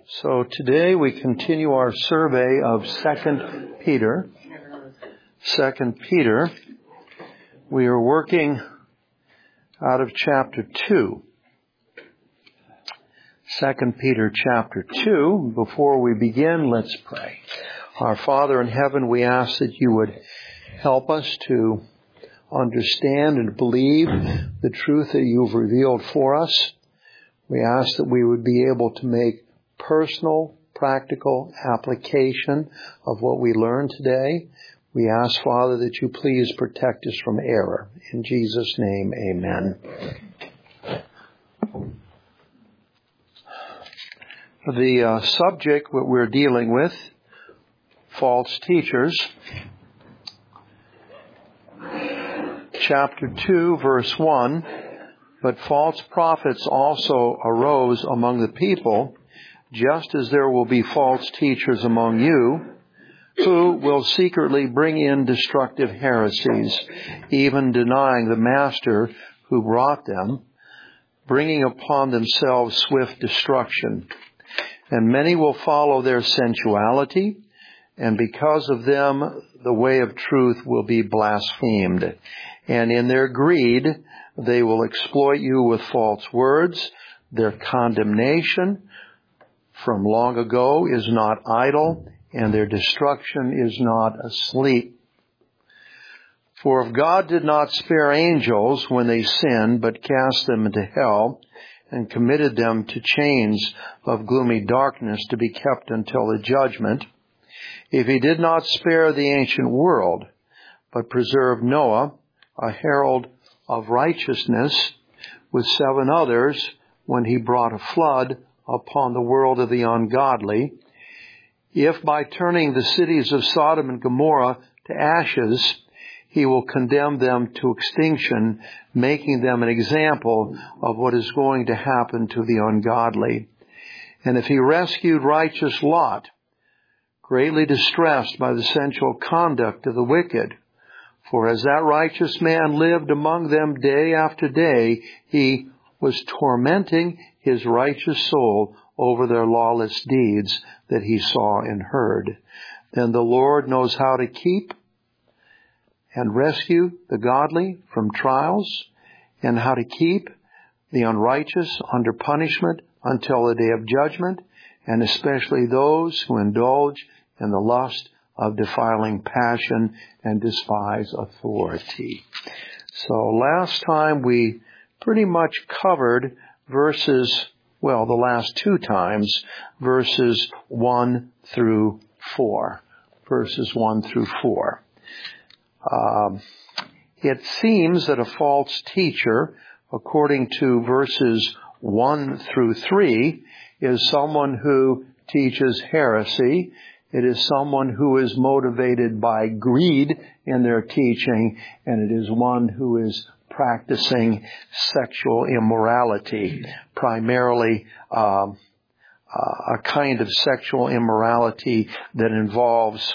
So today we continue our survey of 2 Peter. 2 Peter. We are working out of chapter 2. 2 Peter chapter 2. Before we begin, let's pray. Our Father in heaven, we ask that you would help us to understand and believe the truth that you've revealed for us. We ask that we would be able to make personal, practical application of what we learned today. We ask, Father, that you please protect us from error. In Jesus' name, amen. The subject that we're dealing with, false teachers. Chapter 2, verse 1, but false prophets also arose among the people, just as there will be false teachers among you, who will secretly bring in destructive heresies, even denying the master who brought them, bringing upon themselves swift destruction. And many will follow their sensuality, and because of them the way of truth will be blasphemed. And in their greed they will exploit you with false words. Their condemnation from long ago is not idle, and their destruction is not asleep. For if God did not spare angels when they sinned, but cast them into hell, and committed them to chains of gloomy darkness to be kept until the judgment, if he did not spare the ancient world, but preserved Noah, a herald of righteousness, with 7 others, when he brought a flood upon the world of the ungodly, if by turning the cities of Sodom and Gomorrah to ashes, he will condemn them to extinction, making them an example of what is going to happen to the ungodly. And if he rescued righteous Lot, greatly distressed by the sensual conduct of the wicked, for as that righteous man lived among them day after day, he was tormenting his righteous soul over their lawless deeds that he saw and heard. Then the Lord knows how to keep and rescue the godly from trials, and how to keep the unrighteous under punishment until the day of judgment, and especially those who indulge in the lust of defiling passion and despise authority. So last time we pretty much covered the last 2 times, verses 1 through 4. Verses 1 through 4. It seems that a false teacher, according to verses 1 through 3, is someone who teaches heresy. It is someone who is motivated by greed in their teaching, and it is one who is practicing sexual immorality, primarily a kind of sexual immorality that involves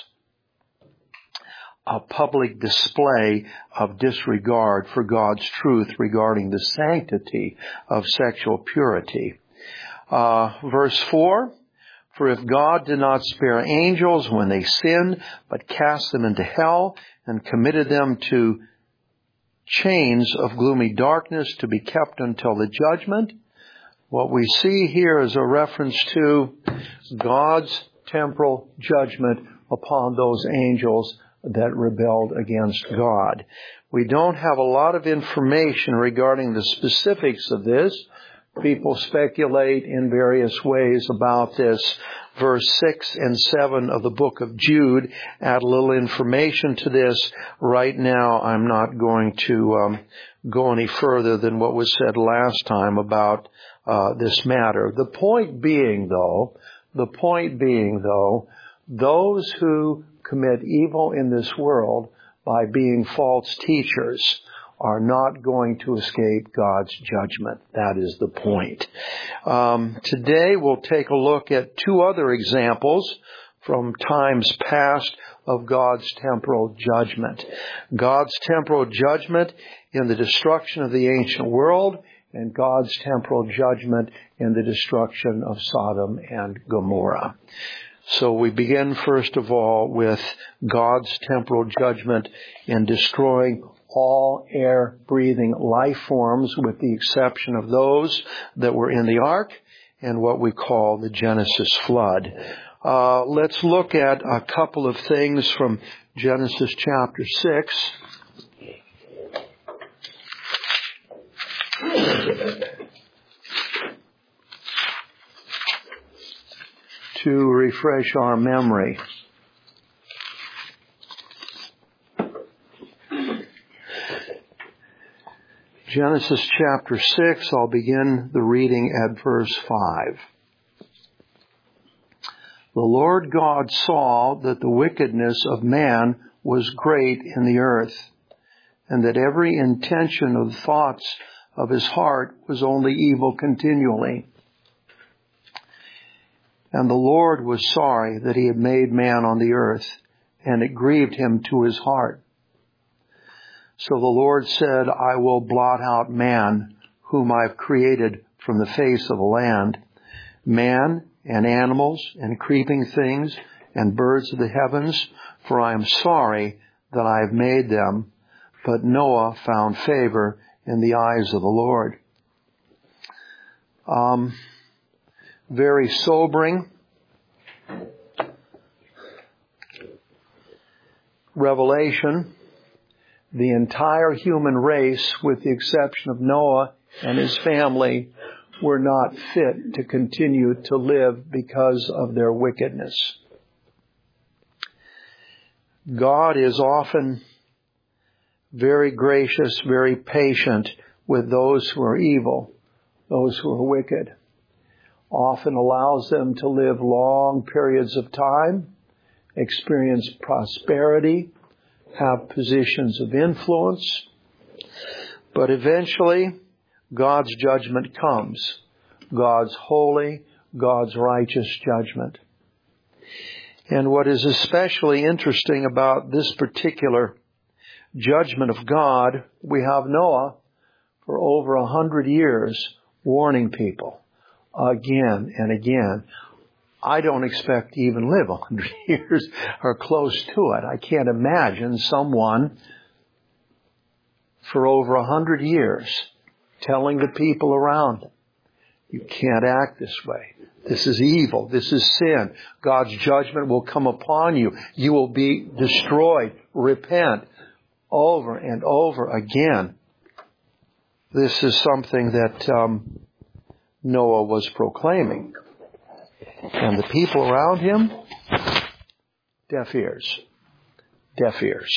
a public display of disregard for God's truth regarding the sanctity of sexual purity. Verse 4, for if God did not spare angels when they sinned, but cast them into hell and committed them to chains of gloomy darkness to be kept until the judgment, what we see here is a reference to God's temporal judgment upon those angels that rebelled against God. We don't have a lot of information regarding the specifics of this. People speculate in various ways about this. Verse 6 and 7 of the book of Jude add a little information to this. Right now, I'm not going to go any further than what was said last time about this matter. The point being, though, those who commit evil in this world by being false teachers are not going to escape God's judgment. That is the point. Today we'll take a look at 2 other examples from times past of God's temporal judgment. God's temporal judgment in the destruction of the ancient world, and God's temporal judgment in the destruction of Sodom and Gomorrah. So we begin first of all with God's temporal judgment in destroying all air-breathing life forms with the exception of those that were in the ark and what we call the Genesis flood. Let's look at a couple of things from Genesis chapter 6. To refresh our memory. Genesis chapter 6, I'll begin the reading at verse 5. The Lord God saw that the wickedness of man was great in the earth, and that every intention of the thoughts of his heart was only evil continually. And the Lord was sorry that he had made man on the earth, and it grieved him to his heart. So the Lord said, I will blot out man, whom I have created from the face of the land, man and animals and creeping things and birds of the heavens, for I am sorry that I have made them. But Noah found favor in the eyes of the Lord. Very sobering revelation. The entire human race, with the exception of Noah and his family, were not fit to continue to live because of their wickedness. God is often very gracious, very patient with those who are evil, those who are wicked. Often allows them to live long periods of time, experience prosperity, have positions of influence. But eventually, God's judgment comes. God's holy, God's righteous judgment. And what is especially interesting about this particular judgment of God, we have Noah for over 100 years warning people again and again. I don't expect to even live 100 years or close to it. I can't imagine someone for over 100 years telling the people around them, you can't act this way. This is evil. This is sin. God's judgment will come upon you. You will be destroyed. Repent. Over and over again. This is something that Noah was proclaiming. And the people around him, deaf ears. Deaf ears.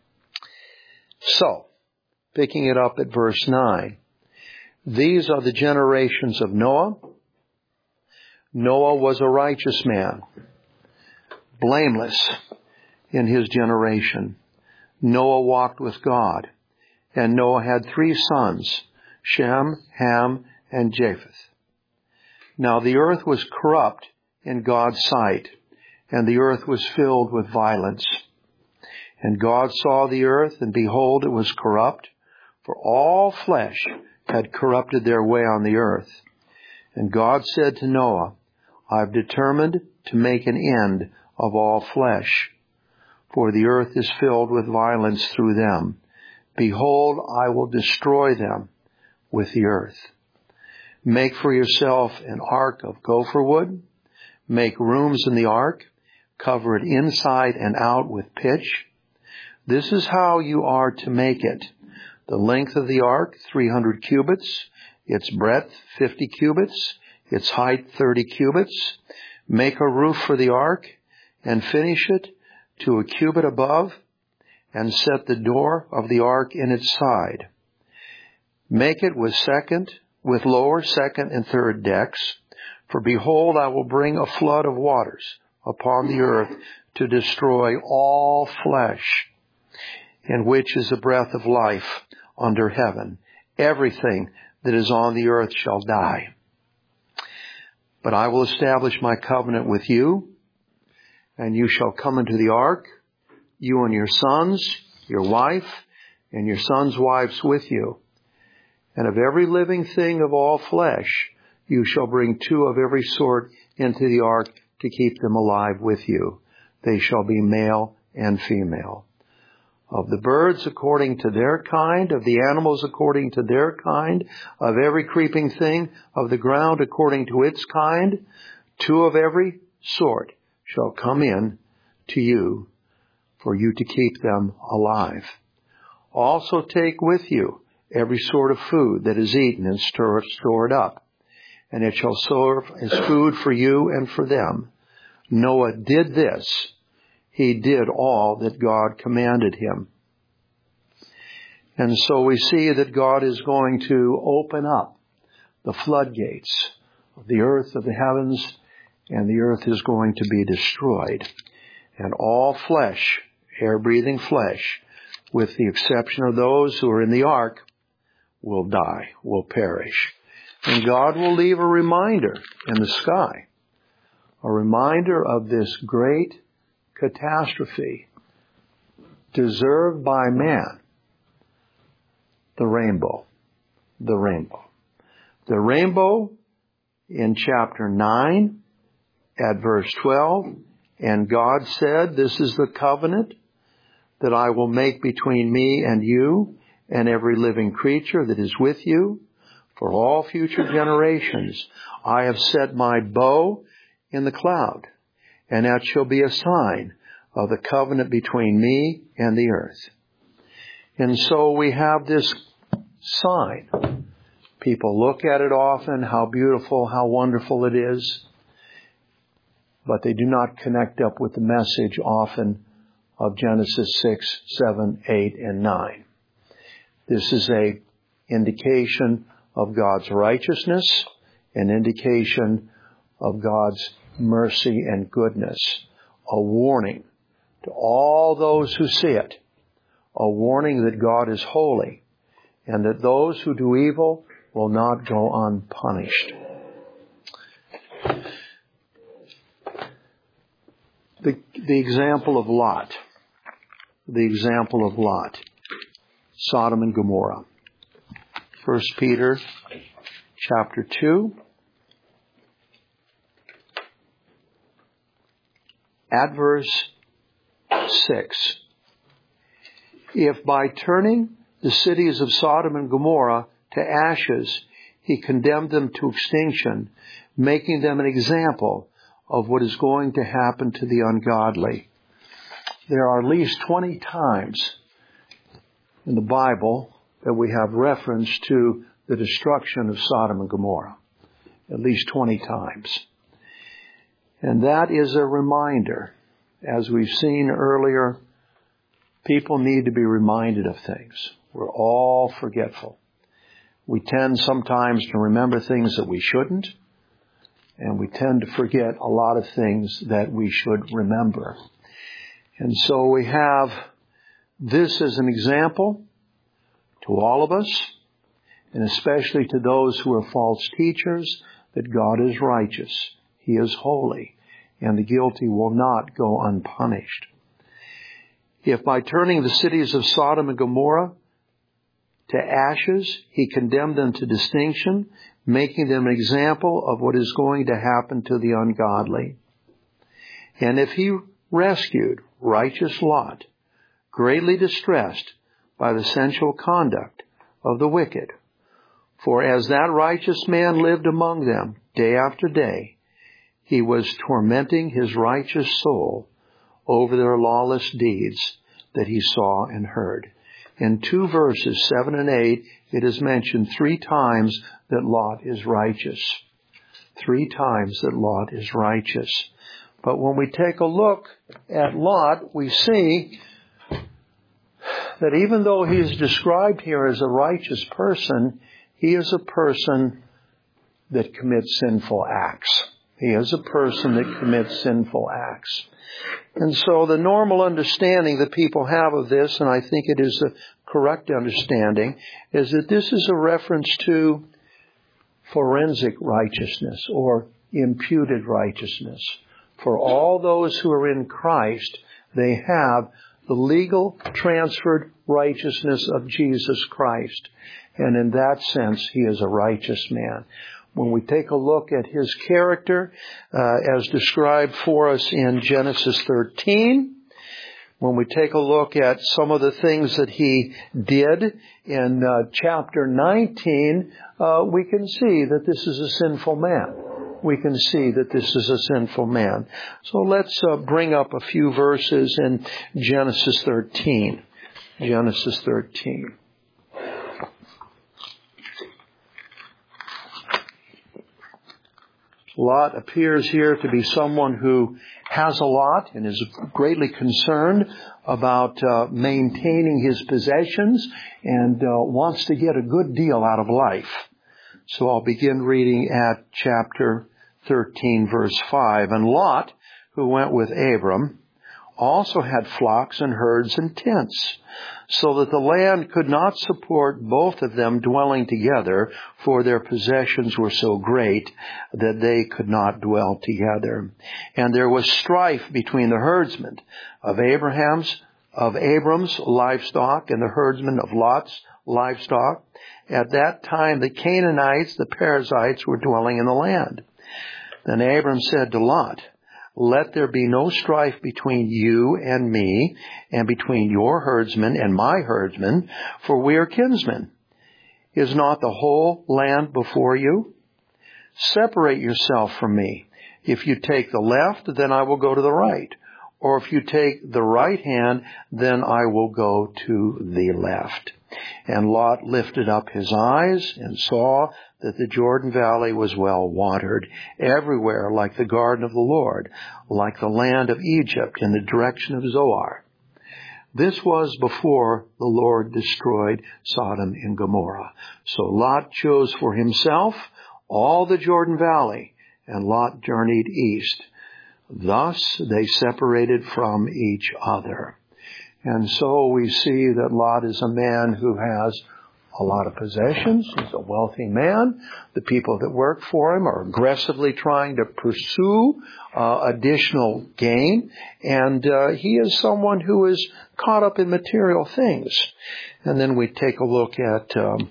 So, picking it up at verse 9. These are the generations of Noah. Noah was a righteous man, blameless in his generation. Noah walked with God, and Noah had 3 sons, Shem, Ham, and Japheth. Now the earth was corrupt in God's sight, and the earth was filled with violence. And God saw the earth, and behold, it was corrupt, for all flesh had corrupted their way on the earth. And God said to Noah, I have determined to make an end of all flesh, for the earth is filled with violence through them. Behold, I will destroy them with the earth. Make for yourself an ark of gopher wood. Make rooms in the ark. Cover it inside and out with pitch. This is how you are to make it. The length of the ark, 300 cubits. Its breadth, 50 cubits. Its height, 30 cubits. Make a roof for the ark and finish it to a cubit above, and set the door of the ark in its side. Make it with lower, second, and third decks. For behold, I will bring a flood of waters upon the earth to destroy all flesh, in which is the breath of life under heaven. Everything that is on the earth shall die. But I will establish my covenant with you, and you shall come into the ark, you and your sons, your wife, and your sons' wives with you. And of every living thing of all flesh, you shall bring 2 of every sort into the ark to keep them alive with you. They shall be male and female. Of the birds according to their kind, of the animals according to their kind, of every creeping thing of the ground according to its kind, 2 of every sort shall come in to you for you to keep them alive. Also take with you every sort of food that is eaten and stored up, and it shall serve as food for you and for them. Noah did this. He did all that God commanded him. And so we see that God is going to open up the floodgates of the earth, of the heavens, and the earth is going to be destroyed. And all flesh, air-breathing flesh, with the exception of those who are in the ark, will die, will perish. And God will leave a reminder in the sky, a reminder of this great catastrophe deserved by man, the rainbow. The rainbow. The rainbow in chapter 9 at verse 12, and God said, this is the covenant that I will make between me and you and every living creature that is with you for all future generations. I have set my bow in the cloud, and that shall be a sign of the covenant between me and the earth. And so we have this sign. People look at it often, how beautiful, how wonderful it is, but they do not connect up with the message often of Genesis 6, 7, 8, and 9. This is an indication of God's righteousness, an indication of God's mercy and goodness, a warning to all those who see it, a warning that God is holy and that those who do evil will not go unpunished. The example of Lot. The example of Lot. Sodom and Gomorrah. 1 Peter chapter 2. At verse 6. If by turning the cities of Sodom and Gomorrah to ashes, he condemned them to extinction, making them an example of what is going to happen to the ungodly. There are at least 20 times in the Bible that we have reference to the destruction of Sodom and Gomorrah. At least 20 times. And that is a reminder. As we've seen earlier, people need to be reminded of things. We're all forgetful. We tend sometimes to remember things that we shouldn't, and we tend to forget a lot of things that we should remember. And so we have this as an example to all of us, and especially to those who are false teachers, that God is righteous. He is holy, and the guilty will not go unpunished. If by turning the cities of Sodom and Gomorrah to ashes, he condemned them to distinction, making them an example of what is going to happen to the ungodly. And if he rescued righteous Lot, greatly distressed by the sensual conduct of the wicked, for as that righteous man lived among them day after day, he was tormenting his righteous soul over their lawless deeds that he saw and heard. In 2 verses, 7 and 8, it is mentioned 3 times that Lot is righteous. 3 times that Lot is righteous. But when we take a look at Lot, we see that even though he is described here as a righteous person, he is a person that commits sinful acts. He is a person that commits sinful acts. And so the normal understanding that people have of this, and I think it is the correct understanding, is that this is a reference to forensic righteousness or imputed righteousness. For all those who are in Christ, they have the legal transferred righteousness of Jesus Christ. And in that sense, he is a righteous man. When we take a look at his character, as described for us in Genesis 13, when we take a look at some of the things that he did in chapter 19, we can see that this is a sinful man. We can see that this is a sinful man. So let's bring up a few verses in Genesis 13. Genesis 13. Lot appears here to be someone who has a lot and is greatly concerned about maintaining his possessions and wants to get a good deal out of life. So I'll begin reading at chapter 13, verse 5. And Lot, who went with Abram, also had flocks and herds and tents, so that the land could not support both of them dwelling together, for their possessions were so great that they could not dwell together. And there was strife between the herdsmen of Abram's livestock and the herdsmen of Lot's livestock. At that time the Canaanites, the Perizzites, were dwelling in the land. Then Abram said to Lot, "Let there be no strife between you and me, and between your herdsmen and my herdsmen, for we are kinsmen. Is not the whole land before you? Separate yourself from me. If you take the left, then I will go to the right. Or if you take the right hand, then I will go to the left." And Lot lifted up his eyes and saw that the Jordan Valley was well watered, everywhere like the garden of the Lord, like the land of Egypt in the direction of Zoar. This was before the Lord destroyed Sodom and Gomorrah. So Lot chose for himself all the Jordan Valley, and Lot journeyed east. Thus they separated from each other. And so we see that Lot is a man who has a lot of possessions. He's a wealthy man. The people that work for him are aggressively trying to pursue additional gain. And he is someone who is caught up in material things. And then we take a look at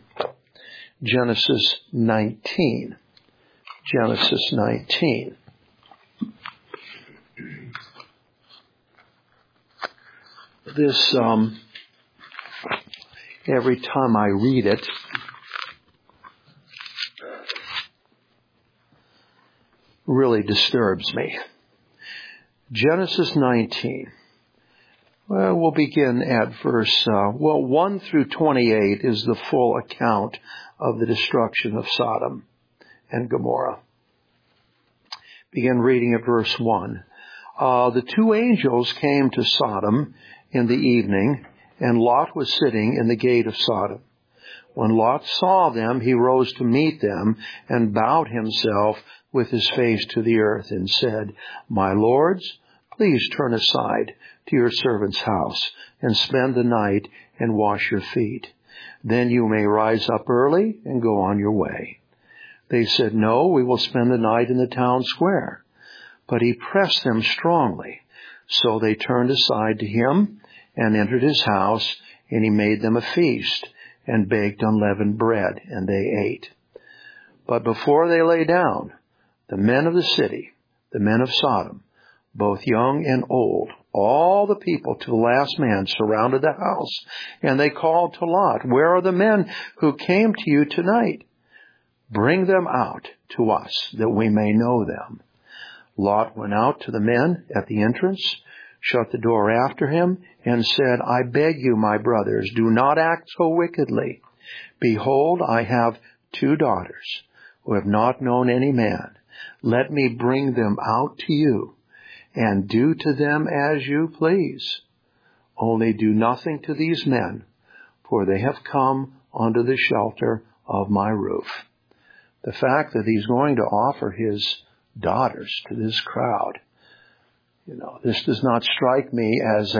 Genesis 19. Genesis 19. This, every time I read it, really disturbs me. Genesis 19. Well, we'll begin at verse, 1 through 28 is the full account of the destruction of Sodom and Gomorrah. Begin reading at verse 1. The two angels came to Sodom in the evening, and Lot was sitting in the gate of Sodom. When Lot saw them, he rose to meet them and bowed himself with his face to the earth and said, "My lords, please turn aside to your servant's house and spend the night and wash your feet. Then you may rise up early and go on your way." They said, "No, we will spend the night in the town square." But he pressed them strongly. So they turned aside to him and entered his house, and he made them a feast and baked unleavened bread, and they ate. But before they lay down, the men of the city, the men of Sodom, both young and old, all the people to the last man, surrounded the house, and they called to Lot, "Where are the men who came to you tonight? Bring them out to us, that we may know them." Lot went out to the men at the entrance, shut the door after him, and said, "I beg you, my brothers, do not act so wickedly. Behold, I have 2 daughters who have not known any man. Let me bring them out to you, and do to them as you please. Only do nothing to these men, for they have come under the shelter of my roof." The fact that he's going to offer his daughters to this crowd, this does not strike me as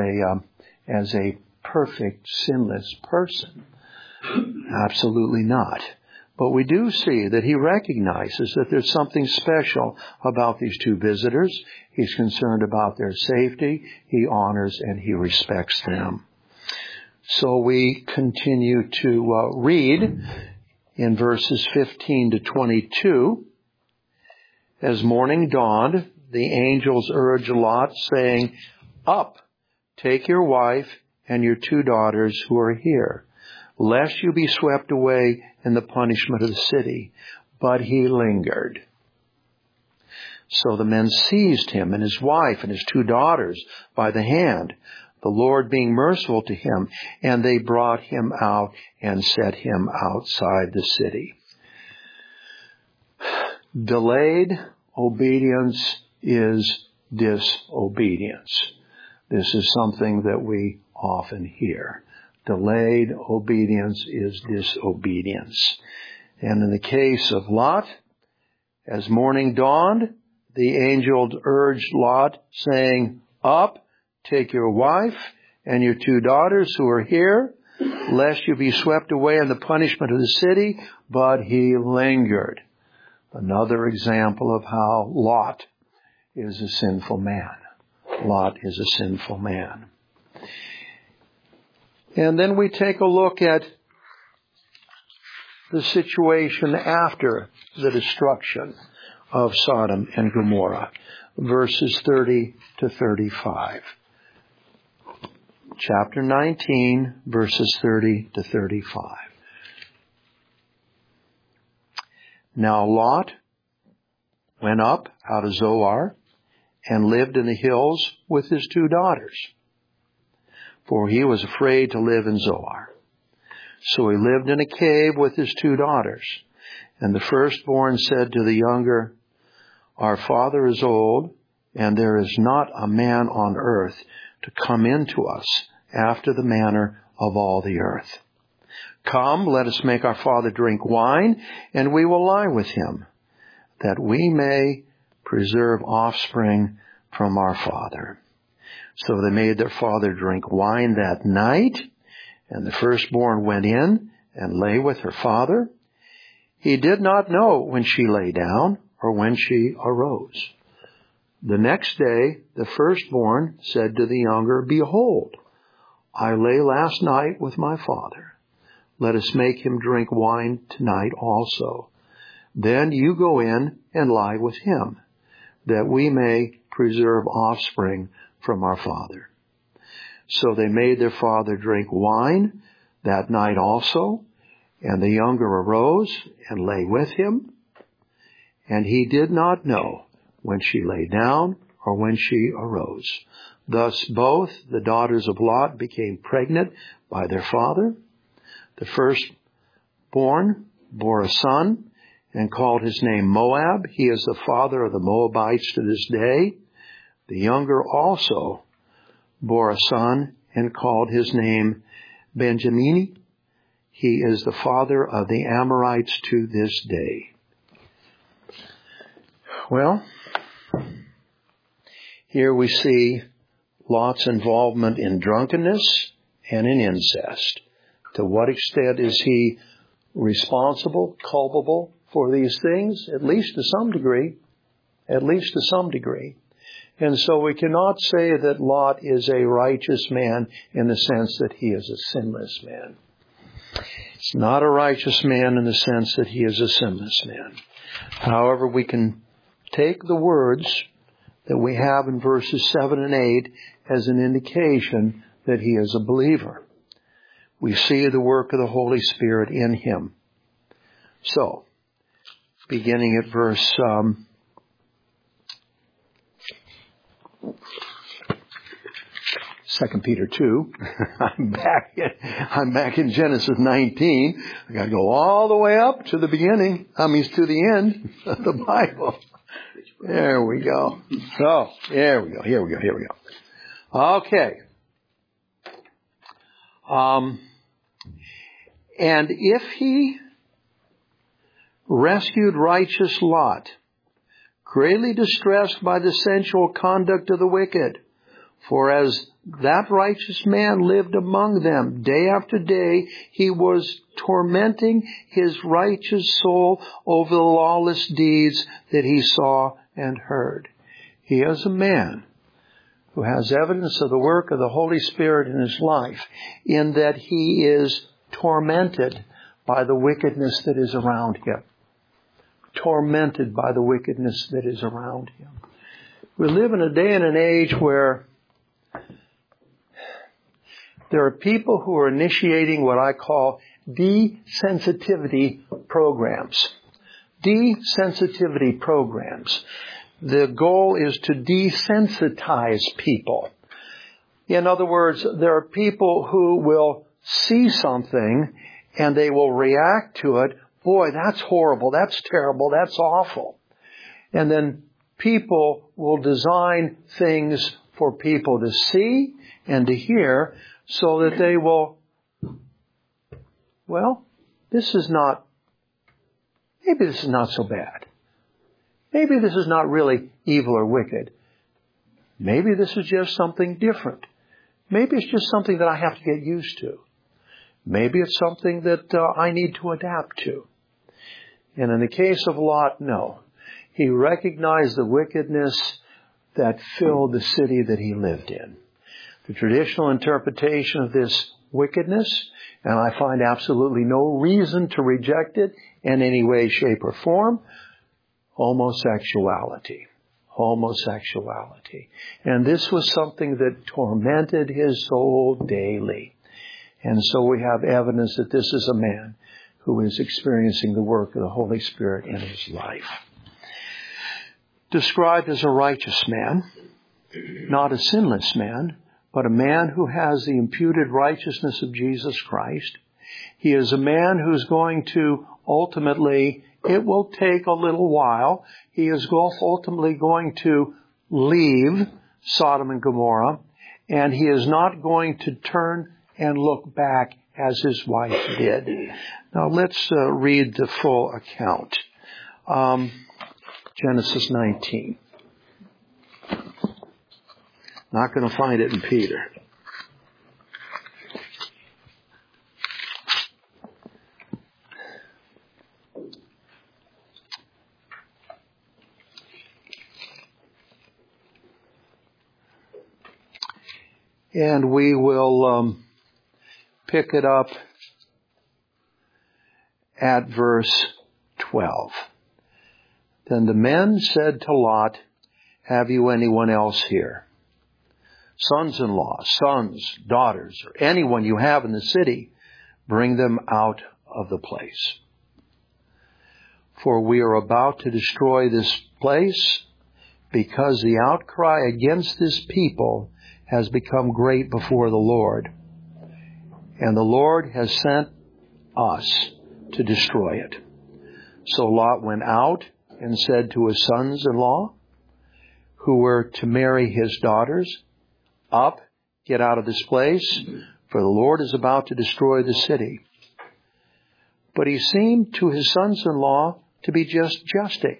a perfect, sinless person. Absolutely not. But we do see that he recognizes that there's something special about these 2 visitors. He's concerned about their safety. He honors and he respects them. So we continue to read in verses 15 to 22. As morning dawned, the angels urged Lot, saying, "Up, take your wife and your 2 daughters who are here, lest you be swept away in the punishment of the city." But he lingered. So the men seized him and his wife and his 2 daughters by the hand, the Lord being merciful to him, and they brought him out and set him outside the city. Delayed obedience is disobedience. This is something that we often hear. Delayed obedience is disobedience. And in the case of Lot, as morning dawned, the angel urged Lot, saying, "Up, take your wife and your 2 daughters who are here, lest you be swept away in the punishment of the city." But he lingered. Another example of how Lot is a sinful man. Lot is a sinful man. And then we take a look at the situation after the destruction of Sodom and Gomorrah, verses 30 to 35. Chapter 19, verses 30 to 35. Now Lot went up out of Zoar and lived in the hills with his 2 daughters, for he was afraid to live in Zoar. So he lived in a cave with his 2 daughters. And the firstborn said to the younger, "Our father is old, and there is not a man on earth to come in to us after the manner of all the earth. Come, let us make our father drink wine, and we will lie with him, that we may preserve offspring from our father." So they made their father drink wine that night, and the firstborn went in and lay with her father. He did not know when she lay down or when she arose. The next day, the firstborn said to the younger, "Behold, I lay last night with my father. Let us make him drink wine tonight also. Then you go in and lie with him, that we may preserve offspring from our father." So they made their father drink wine that night also, and the younger arose and lay with him, and he did not know when she lay down or when she arose. Thus both the daughters of Lot became pregnant by their father. The firstborn bore a son and called his name Moab. He is the father of the Moabites to this day. The younger also bore a son and called his name Benjamin. He is the father of the Amorites to this day. Well, here we see Lot's involvement in drunkenness and in incest. To what extent is he responsible, culpable for these things? At least to some degree. At least to some degree. And so we cannot say that Lot is a righteous man in the sense that he is a sinless man. He's not a righteous man in the sense that he is a sinless man. However, we can take the words that we have in verses 7 and 8 as an indication that he is a believer. We see the work of the Holy Spirit in him. So, beginning at verse 2 Peter 2. I'm back in Genesis 19. I got to go all the way up to the beginning. To the end of the Bible. There we go. So, here we go. Okay. And if he rescued righteous Lot, greatly distressed by the sensual conduct of the wicked, for as that righteous man lived among them day after day, he was tormenting his righteous soul over the lawless deeds that he saw and heard. He is a man who has evidence of the work of the Holy Spirit in his life, in that he is tormented by the wickedness that is around him. Tormented by the wickedness that is around him. We live in a day and an age where there are people who are initiating what I call desensitivity programs. Desensitivity programs. The goal is to desensitize people. In other words, there are people who will see something and they will react to it. Boy, that's horrible, that's terrible, that's awful. And then people will design things for people to see and to hear so that they will, well, maybe this is not so bad. Maybe this is not really evil or wicked. Maybe this is just something different. Maybe it's just something that I have to get used to. Maybe it's something that I need to adapt to. And in the case of Lot, no. He recognized the wickedness that filled the city that he lived in. The traditional interpretation of this wickedness, and I find absolutely no reason to reject it in any way, shape, or form, homosexuality. Homosexuality. And this was something that tormented his soul daily. And so we have evidence that this is a man who is experiencing the work of the Holy Spirit in his life. Described as a righteous man, not a sinless man, but a man who has the imputed righteousness of Jesus Christ. He is a man who's going to ultimately, it will take a little while, he is ultimately going to leave Sodom and Gomorrah, and he is not going to turn and look back as his wife did. Now let's read the full account. Genesis 19. Not going to find it in Peter. And we will pick it up at verse 12. Then the men said to Lot, "Have you anyone else here? Sons-in-law, sons, daughters, or anyone you have in the city, bring them out of the place. For we are about to destroy this place, because the outcry against this people has become great before the Lord. And the Lord has sent us to destroy it." So Lot went out and said to his sons-in-law, who were to marry his daughters, "Up, get out of this place, for the Lord is about to destroy the city." But he seemed to his sons-in-law to be just jesting.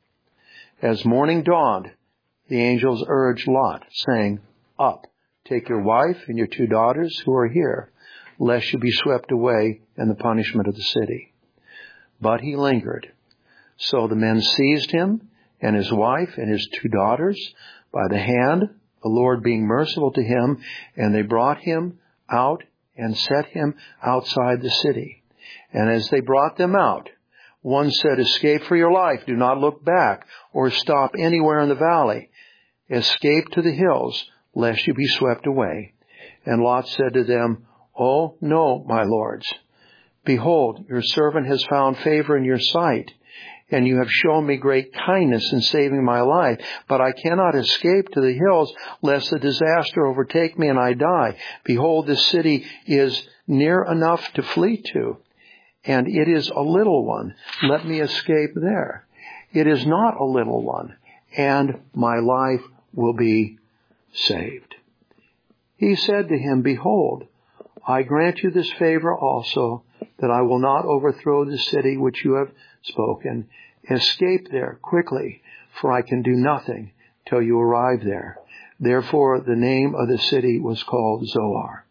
As morning dawned, the angels urged Lot, saying, "Up, take your wife and your 2 daughters who are here, lest you be swept away in the punishment of the city." But he lingered. So the men seized him and his wife and his 2 daughters by the hand, the Lord being merciful to him, and they brought him out and set him outside the city. And as they brought them out, one said, "Escape for your life. Do not look back or stop anywhere in the valley. Escape to the hills, lest you be swept away." And Lot said to them, "Oh, no, my lords. Behold, your servant has found favor in your sight, and you have shown me great kindness in saving my life. But I cannot escape to the hills, lest the disaster overtake me and I die. Behold, this city is near enough to flee to, and it is a little one. Let me escape there. It is not a little one, and my life will be saved." He said to him, "Behold, I grant you this favor also, that I will not overthrow the city which you have spoken. Escape there quickly, for I can do nothing till you arrive there." Therefore the name of the city was called Zoar.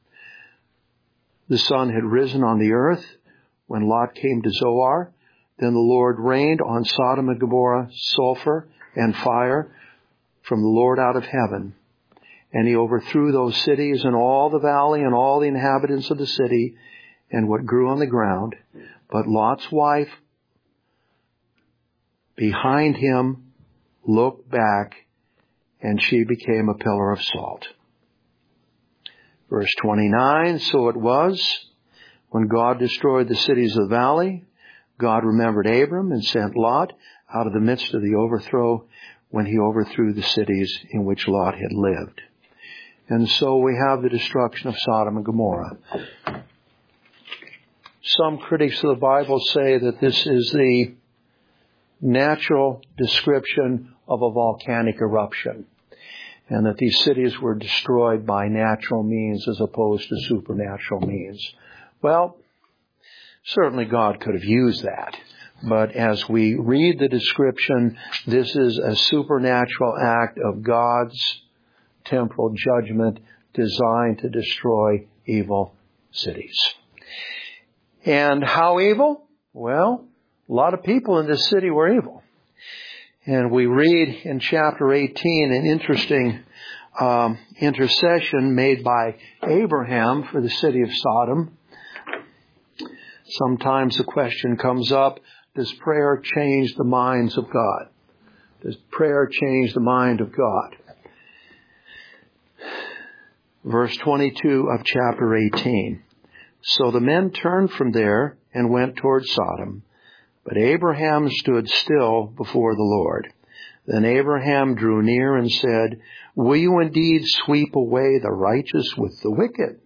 The sun had risen on the earth when Lot came to Zoar. Then the Lord rained on Sodom and Gomorrah sulfur and fire from the Lord out of heaven. And he overthrew those cities and all the valley and all the inhabitants of the city and what grew on the ground. But Lot's wife behind him looked back, and she became a pillar of salt. Verse 29, so it was, when God destroyed the cities of the valley, God remembered Abram and sent Lot out of the midst of the overthrow when he overthrew the cities in which Lot had lived. And so we have the destruction of Sodom and Gomorrah. Some critics of the Bible say that this is the natural description of a volcanic eruption, and that these cities were destroyed by natural means as opposed to supernatural means. Well, certainly God could have used that. But as we read the description, this is a supernatural act of God's temporal judgment designed to destroy evil cities. And how evil? Well, a lot of people in this city were evil. And we read in chapter 18 an interesting intercession made by Abraham for the city of Sodom. Sometimes the question comes up, does prayer change the minds of God? Does prayer change the mind of God? Verse 22 of chapter 18. So the men turned from there and went toward Sodom. But Abraham stood still before the Lord. Then Abraham drew near and said, will you indeed sweep away the righteous with the wicked?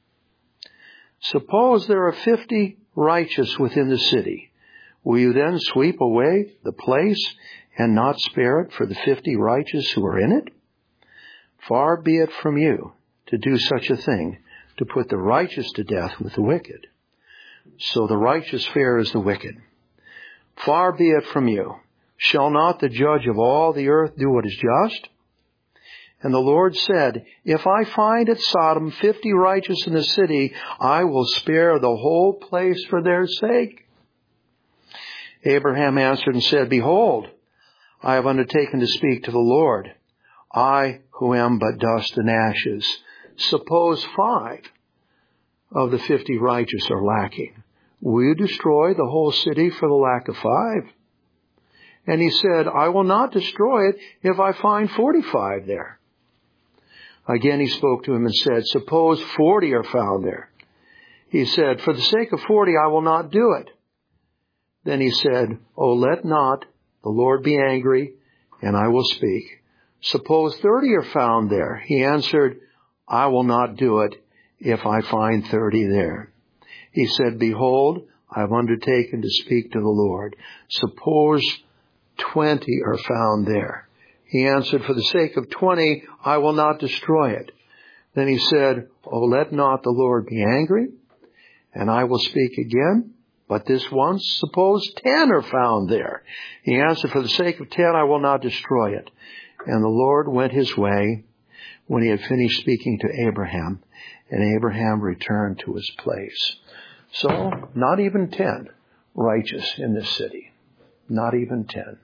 Suppose there are 50 righteous within the city. Will you then sweep away the place and not spare it for the 50 righteous who are in it? Far be it from you to do such a thing, to put the righteous to death with the wicked. So the righteous fare as the wicked. Far be it from you. Shall not the judge of all the earth do what is just? And the Lord said, if I find at Sodom 50 righteous in the city, I will spare the whole place for their sake. Abraham answered and said, behold, I have undertaken to speak to the Lord, I who am but dust and ashes. Suppose 5 of the 50 righteous are lacking. Will you destroy the whole city for the lack of 5? And he said, I will not destroy it if I find 45 there. Again he spoke to him and said, suppose 40 are found there. He said, for the sake of 40 I will not do it. Then he said, oh, let not the Lord be angry, and I will speak. Suppose 30 are found there. He answered, I will not do it if I find 30 there. He said, behold, I have undertaken to speak to the Lord. Suppose 20 are found there. He answered, for the sake of 20, I will not destroy it. Then he said, oh, let not the Lord be angry, and I will speak again. But this once, suppose 10 are found there. He answered, for the sake of 10, I will not destroy it. And the Lord went his way when he had finished speaking to Abraham, and Abraham returned to his place. So, not even 10 righteous in this city. Not even 10.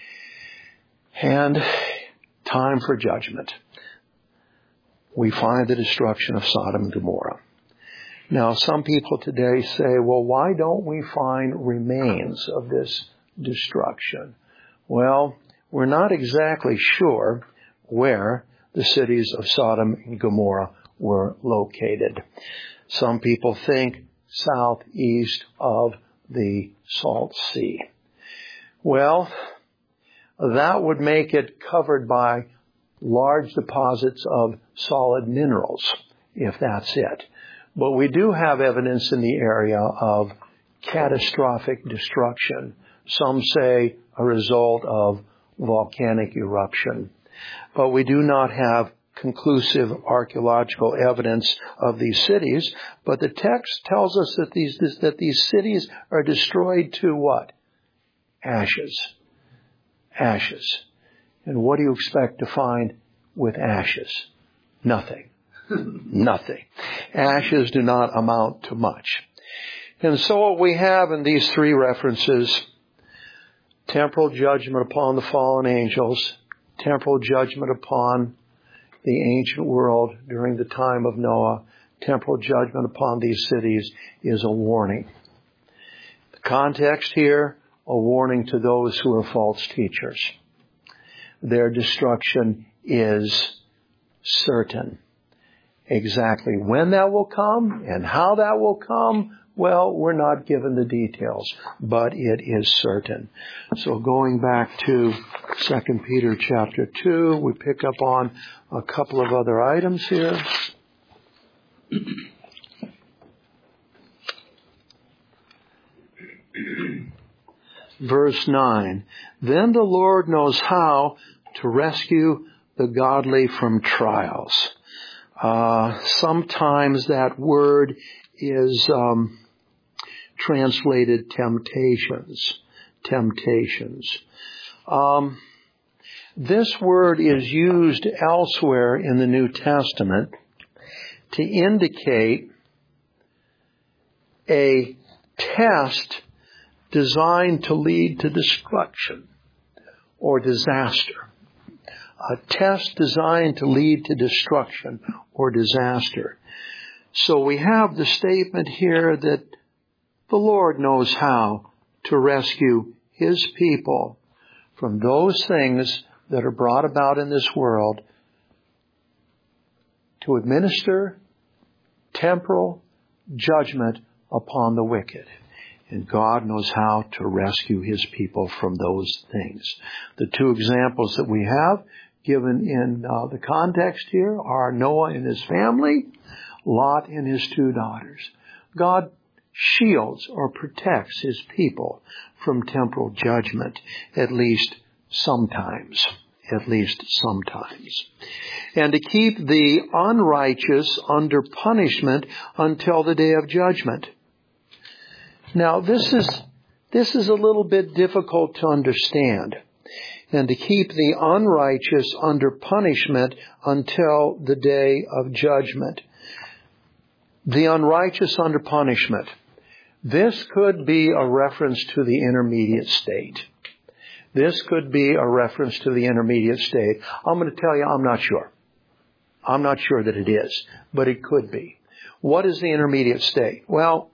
And time for judgment. We find the destruction of Sodom and Gomorrah. Now, some people today say, well, why don't we find remains of this destruction? Well, we're not exactly sure where the cities of Sodom and Gomorrah were located. Some people think southeast of the Salt Sea. Well, that would make it covered by large deposits of solid minerals, if that's it. But we do have evidence in the area of catastrophic destruction. Some say a result of volcanic eruption. But we do not have conclusive archaeological evidence of these cities. But the text tells us that these cities are destroyed to what? Ashes. Ashes. And what do you expect to find with ashes? Nothing. Nothing. Ashes do not amount to much. And so what we have in these 3 references, temporal judgment upon the fallen angels, temporal judgment upon the ancient world during the time of Noah, temporal judgment upon these cities is a warning. The context here, a warning to those who are false teachers. Their destruction is certain. Exactly when that will come and how that will come, well, we're not given the details, but it is certain. So going back to 2 Peter chapter 2, we pick up on a couple of other items here. Verse 9, then the Lord knows how to rescue the godly from trials. Sometimes that word is translated temptations. This word is used elsewhere in the New Testament to indicate a test designed to lead to destruction or disaster. A test designed to lead to destruction or disaster. So we have the statement here that the Lord knows how to rescue His people from those things that are brought about in this world, to administer temporal judgment upon the wicked. And God knows how to rescue His people from those things. The two examples that we have given in the context here are Noah and his family, Lot and his two daughters. God shields or protects His people from temporal judgment, at least sometimes. And to keep the unrighteous under punishment until the day of judgment. Now, this is a little bit difficult to understand. And to keep the unrighteous under punishment until the day of judgment. The unrighteous under punishment. This could be a reference to the intermediate state. I'm going to tell you, I'm not sure. I'm not sure that it is, but it could be. What is the intermediate state? Well,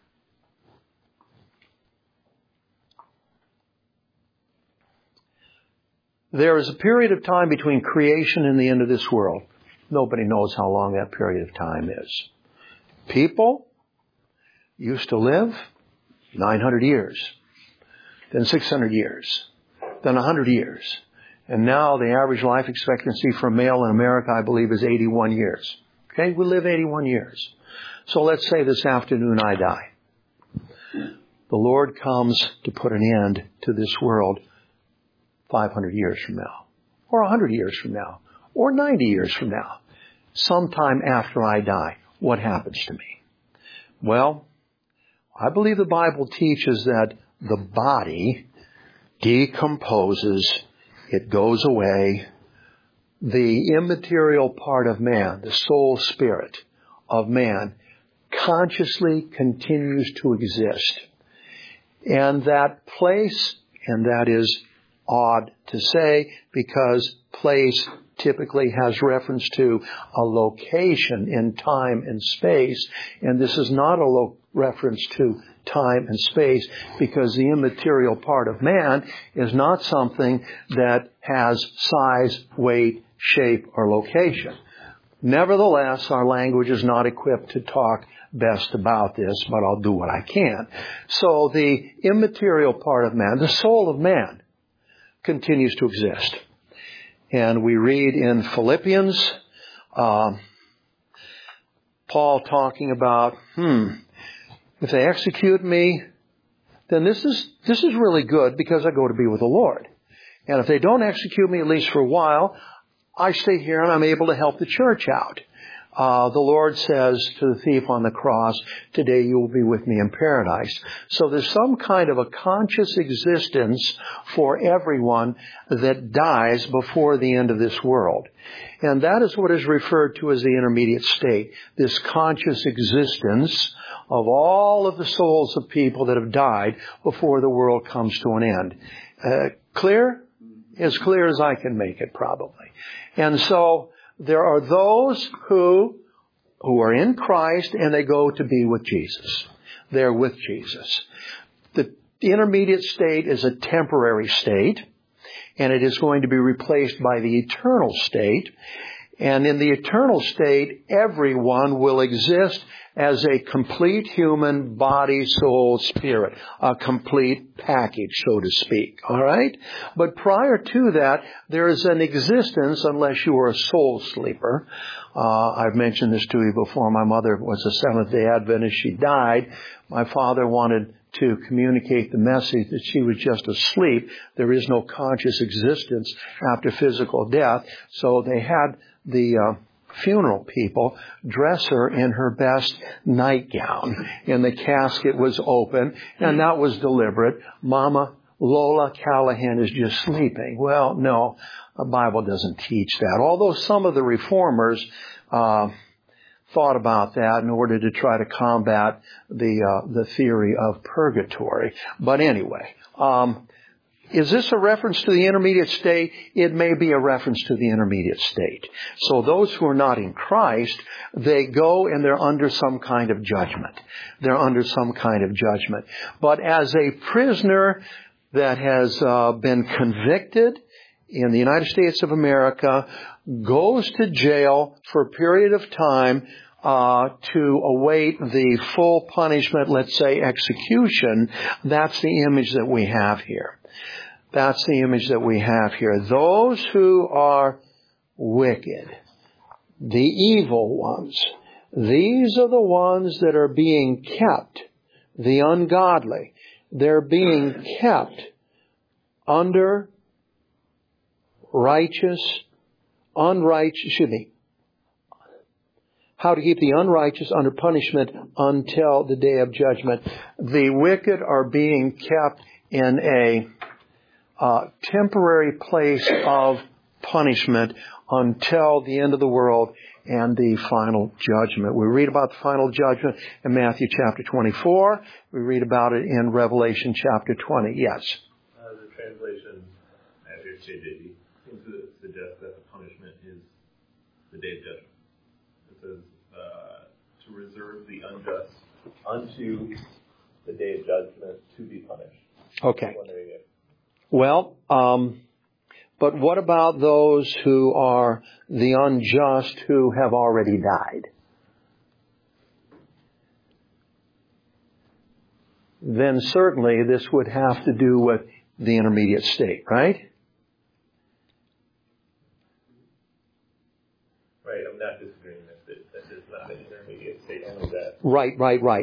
there is a period of time between creation and the end of this world. Nobody knows how long that period of time is. People used to live 900 years, then 600 years, then 100 years. And now the average life expectancy for a male in America, I believe, is 81 years. Okay, we live 81 years. So let's say this afternoon I die. The Lord comes to put an end to this world 500 years from now, or 100 years from now, or 90 years from now. Sometime after I die, what happens to me? Well, I believe the Bible teaches that the body decomposes, it goes away. The immaterial part of man, the soul spirit of man, consciously continues to exist. And that place, and that is odd to say because place typically has reference to a location in time and space, and this is not a reference to time and space because the immaterial part of man is not something that has size, weight, shape, or location. Nevertheless, our language is not equipped to talk best about this, but I'll do what I can. So the immaterial part of man, the soul of man, continues to exist. And we read in Philippians, Paul talking about, if they execute me, then this is really good because I go to be with the Lord. And if they don't execute me, at least for a while, I stay here and I'm able to help the church out. The Lord says to the thief on the cross, today you will be with me in paradise. So there's some kind of a conscious existence for everyone that dies before the end of this world. And that is what is referred to as the intermediate state. This conscious existence of all of the souls of people that have died before the world comes to an end. Clear? As clear as I can make it, probably. And so there are those who are in Christ and they go to be with Jesus. They're with Jesus. The intermediate state is a temporary state, and it is going to be replaced by the eternal state. And in the eternal state, everyone will exist as a complete human body, soul, spirit. A complete package, so to speak. All right? But prior to that, there is an existence, unless you are a soul sleeper. I've mentioned this to you before. My mother was a Seventh-day Adventist. She died. My father wanted to communicate the message that she was just asleep. There is no conscious existence after physical death. So they had the funeral people dress her in her best nightgown, and the casket was open, and that was deliberate. Mama Lola Callahan is just sleeping. Well, no, the Bible doesn't teach that. Although some of the reformers thought about that in order to try to combat the theory of purgatory. But anyway, is this a reference to the intermediate state? It may be a reference to the intermediate state. So those who are not in Christ, they go and they're under some kind of judgment. They're under some kind of judgment. But as a prisoner that has been convicted in the United States of America, goes to jail for a period of time to await the full punishment, let's say execution, that's the image that we have here. That's the image that we have here. Those who are wicked, the evil ones, these are the ones that are being kept, the ungodly. They're being kept under how to keep the unrighteous under punishment until the day of judgment. The wicked are being kept in a temporary place of punishment until the end of the world and the final judgment. We read about the final judgment in Matthew chapter 24. We read about it in Revelation chapter 20. Yes? The translation, as you stated, seems to suggest that the punishment is the day of judgment. It says to reserve the unjust unto the day of judgment to be punished. Okay. Well, but what about those who are the unjust who have already died? Then certainly this would have to do with the intermediate state, right? Right, I'm not disagreeing that there's not an intermediate state, only that. Right.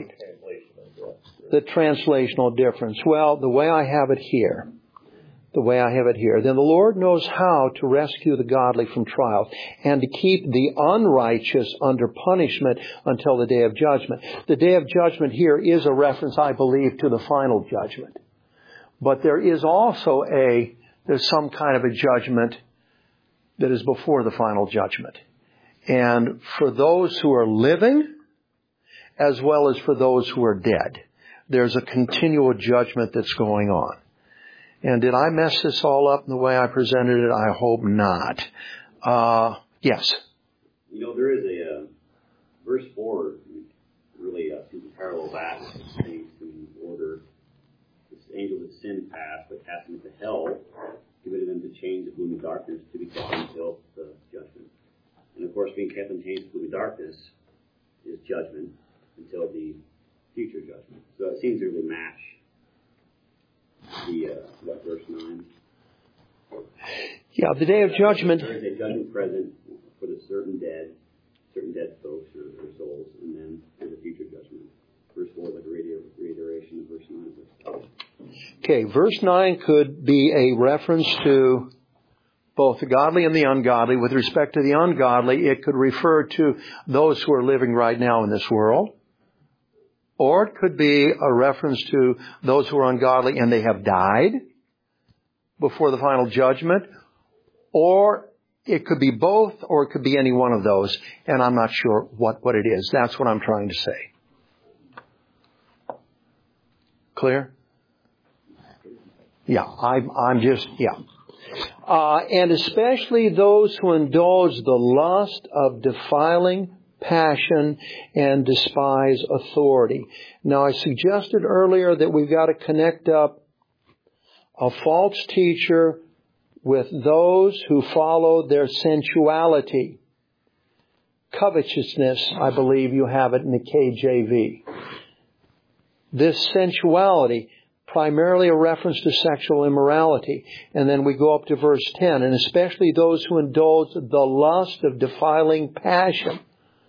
The translational difference. Well, the way I have it here, then the Lord knows how to rescue the godly from trials and to keep the unrighteous under punishment until the day of judgment. The day of judgment here is a reference, I believe, to the final judgment. But there is also there's some kind of a judgment that is before the final judgment. And for those who are living, as well as for those who are dead, there's a continual judgment that's going on. And did I mess this all up in the way I presented it? I hope not. Yes? There is a verse 4 really seems to parallel that. Saying to order this angel that sinned past, but cast him into hell, giving them to chains of gloomy darkness to be kept until the judgment. And of course, being kept in chains of gloomy darkness is judgment until the future judgment. So it seems to really match verse 9. Yeah, the day of judgment. There is a judgment present for the certain dead folks or souls, and then there's a future judgment. Verse 4 is like a reiteration of verse 9. Okay, verse 9 could be a reference to both the godly and the ungodly. With respect to the ungodly, it could refer to those who are living right now in this world. Or it could be a reference to those who are ungodly and they have died before the final judgment. Or it could be both, or it could be any one of those. And I'm not sure what it is. That's what I'm trying to say. Clear? Yeah, And especially those who indulge the lust of defiling passion and despise authority. Now, I suggested earlier that we've got to connect up a false teacher with those who follow their sensuality. Covetousness, I believe you have it in the KJV. This sensuality, primarily a reference to sexual immorality. And then we go up to verse 10, and especially those who indulge the lust of defiling passion.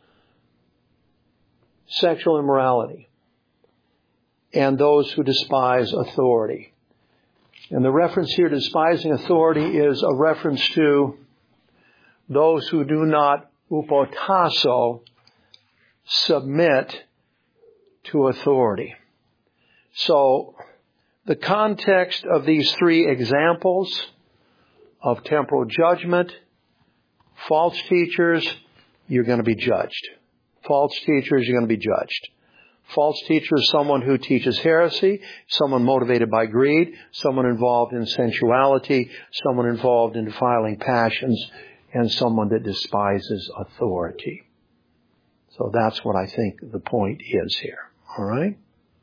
Sexual immorality. And those who despise authority. And the reference here to despising authority is a reference to those who do not upotasso, submit to authority. So, the context of these three examples of temporal judgment, false teachers, you're going to be judged. False teachers, you're going to be judged. False teacher is someone who teaches heresy, someone motivated by greed, someone involved in sensuality, someone involved in defiling passions, and someone that despises authority. So that's what I think the point is here. All right?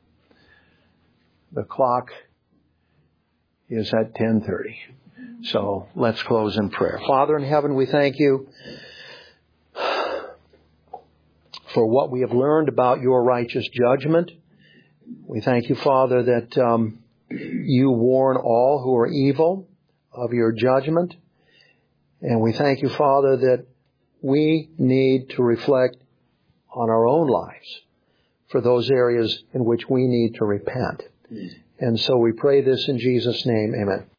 The clock is at 10:30. So let's close in prayer. Father in heaven, we thank you for what we have learned about your righteous judgment. We thank you, Father, that you warn all who are evil of your judgment. And we thank you, Father, that we need to reflect on our own lives for those areas in which we need to repent. And so we pray this in Jesus' name. Amen.